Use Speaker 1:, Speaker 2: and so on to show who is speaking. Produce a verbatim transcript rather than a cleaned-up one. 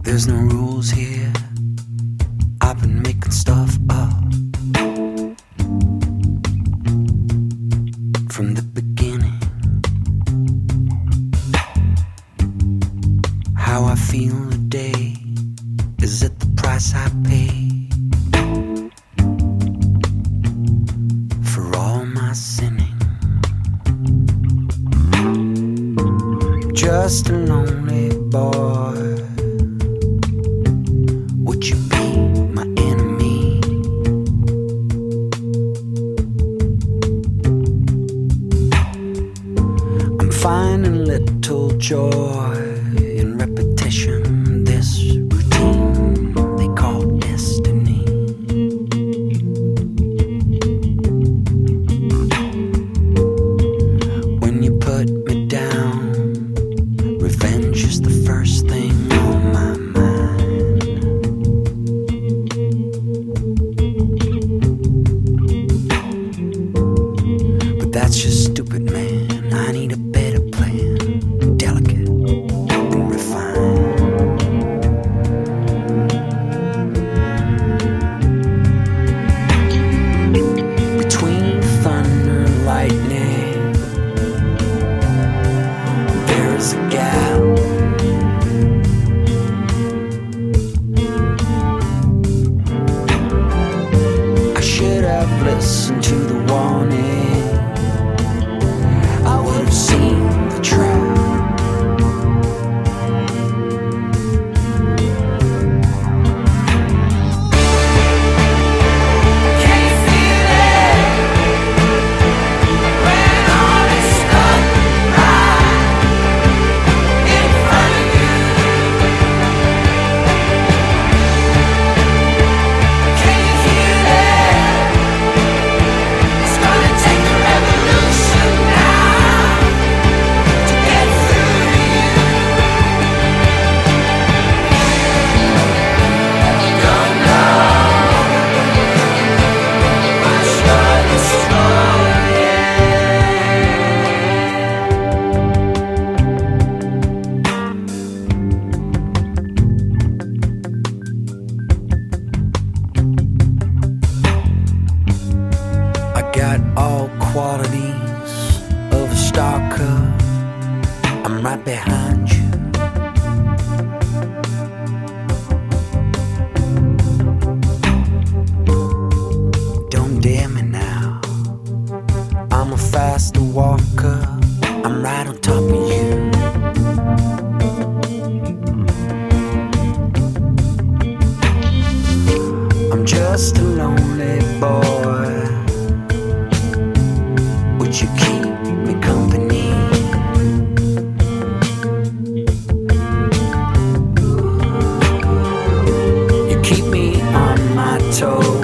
Speaker 1: There's no rules here. I've been making stuff up from the beginning. How I feel today is at the price I pay for all my sinning. Just a lonely boy. Would you be my enemy? I'm finding little joy in repetition. This routine they call destiny. When you put me down, revenge is the first thing on my mind. But that's just stupid, man. I need a better plan, delicate and refined. Between thunder and lightning, there is a gap. I should have listened to the warning. I would have seen the trap. Can you feel it when all this stuff right in front of you? Can you hear it? It's gonna take a revolution now to get through to you. Don't know much of the story. I got all qualities of a stalker. I'm right behind you. Don't dare me now. I'm a faster walker. I'm right on top of you. I'm just a lonely boy. Would you keep me company? You keep me on my toes.